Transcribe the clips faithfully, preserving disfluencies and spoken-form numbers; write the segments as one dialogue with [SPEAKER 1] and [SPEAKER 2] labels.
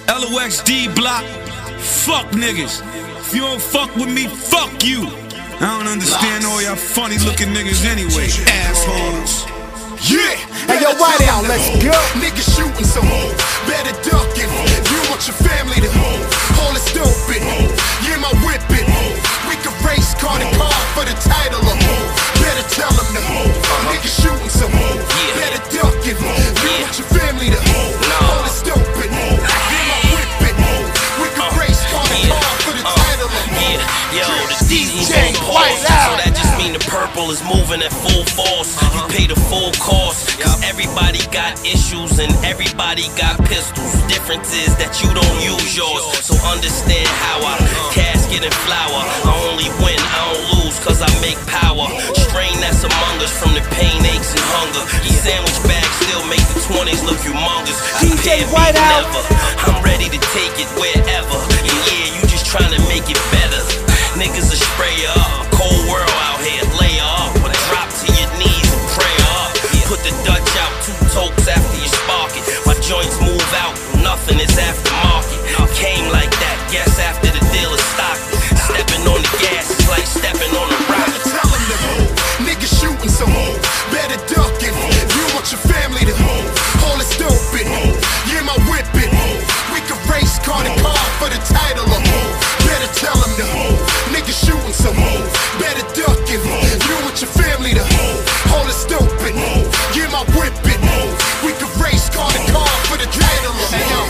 [SPEAKER 1] L O X D block, fuck niggas. If you don't fuck with me, fuck you. I don't understand all y'all funny looking niggas anyway, assholes.
[SPEAKER 2] Yeah,
[SPEAKER 3] hey yo, right out, let's go.
[SPEAKER 2] Niggas shooting some more, better duck it. You want your family to hold it stupid. Yeah, my whip it. We can race car to car for the title of better tell them to niggas shooting some more, better duck it. You want your family to hold it stupid. Yeah, my whip it. We can race car to car for the title of
[SPEAKER 4] yo, the diesel's on pause, so that just mean the purple is moving at full force. You pay the full cost, cause everybody got issues and everybody got pistols. Difference is that you don't use yours, so understand how I casket and flower. I only win, I don't lose, cause I make power. Strain that's among us from the pain, aches, and hunger. The sandwich bag still make the twenties look humongous.
[SPEAKER 3] D J White out.
[SPEAKER 4] I'm ready to take it wherever. And yeah, you just trying to make it better. Niggas will spray you up, cold world out here, lay you up, or drop to your knees and pray up. Put the Dutch out, two tokes after you spark it. My joints move out, nothing is aftermarket. Came like that, guess after the deal is stocked. Stepping on the gas is like stepping on a rock.
[SPEAKER 2] Tell them to niggas shooting some more, better duck it. You want your family to hold it stupid. Yeah, my whip it. We can race car to car for the title of better tell them to niggas shooting some more, better duck it. You want your family to hold it stupid. Yeah, my whip it. We can race car to car for the title of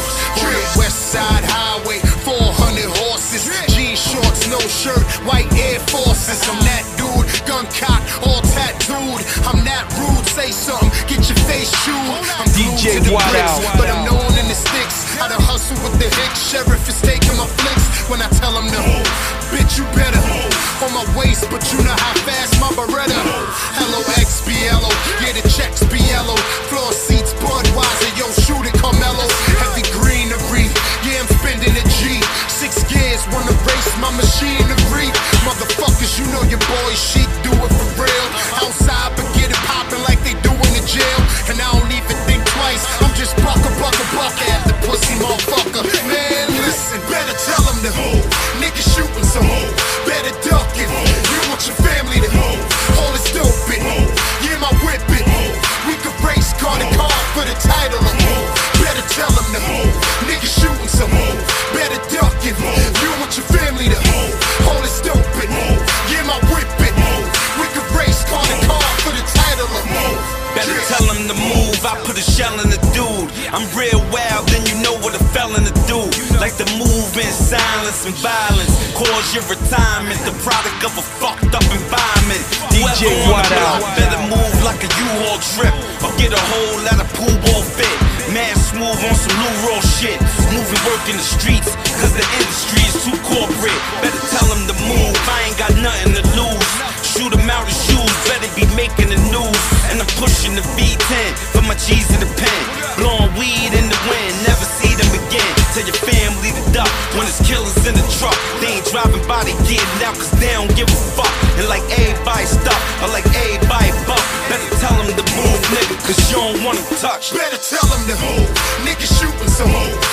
[SPEAKER 2] West Side Highway, four hundred horses, jean shorts, no shirt, white Air Forces. I'm that dude, gun cock, all tattooed. I'm that rude, say something, get your face chewed. I'm
[SPEAKER 3] D J
[SPEAKER 2] glued to the
[SPEAKER 3] White
[SPEAKER 2] bricks,
[SPEAKER 3] out.
[SPEAKER 2] but I'm known in the sticks. I done hustle with the Hicks, sheriff is taking my flicks. When I tell him no, bitch you better on my waist, but you know how fast my Beretta. L O X B L O, yeah the checks be yellow. Floor seats, Budweiser, yo shoot it Carmelo. Heavy greenery, yeah I'm spending a G. Six gears, wanna race my machinery. Motherfuckers, you know your boy Sheik do it for real. Outside, but get it poppin' like they do in the jail. And I don't even think twice, I'm just bucka, bucka, bucka at the pussy motherfucker. Man, listen, better tell them to niggas shooting some more, better duck it. You want your family to hold it stupid. Yeah, my whip it. We could race car to car for the title of better tell them to niggas shooting some more, better duck it. You want your family to hold it stupid. Yeah, my whip it. We could race car to car for the title of
[SPEAKER 1] Better tell him to move, I put a shell in the dude. I'm real wild, then you know what a felon to do. Like to move in silence and violence, cause your retirement, the product of a fucked up environment.
[SPEAKER 3] D J White out.
[SPEAKER 1] Better move like a U-Haul trip, or get a whole lot of pool ball fit. Man smooth on some Lou Roll shit, moving work in the streets, cause the industry is too corporate. Better tell him to move, I ain't got nothing to lose. Shoot him out his shoes, better be making the news. And I'm pushing the V ten for my G's in the pen. Blowing weed in the wind, never see them again. Tell your family to duck when it's killers in the truck. They ain't driving by, they getting out cause they don't give a fuck. And like everybody stuck, or like everybody buck. Better tell them to move, nigga, cause you don't want to touch.
[SPEAKER 2] Better tell them to niggas shooting some more,